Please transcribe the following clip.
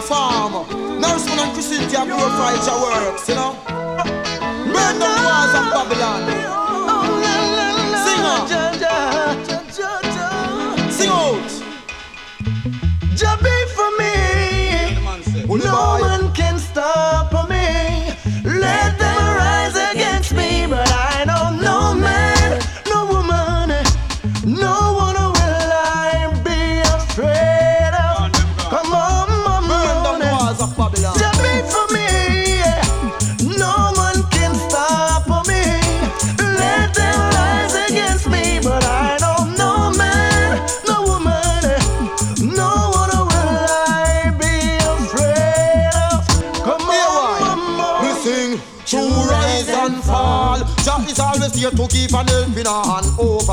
farm. Nurseman and Christian can purify your works, you know. Burn down the walls of Babylon. Sing out. Sing out. Jah be for me. No one can stop me. Let them rise against me, but I know no man, no woman, no one will I be afraid of. Come on, Burn down the walls of Babylon. Jah be for me. No one can stop me. Let them rise against me, but I know no man, no woman, no one will I be afraid of. Come on, we sing, true rise and fall. Jah is always here to keep an helping hand over.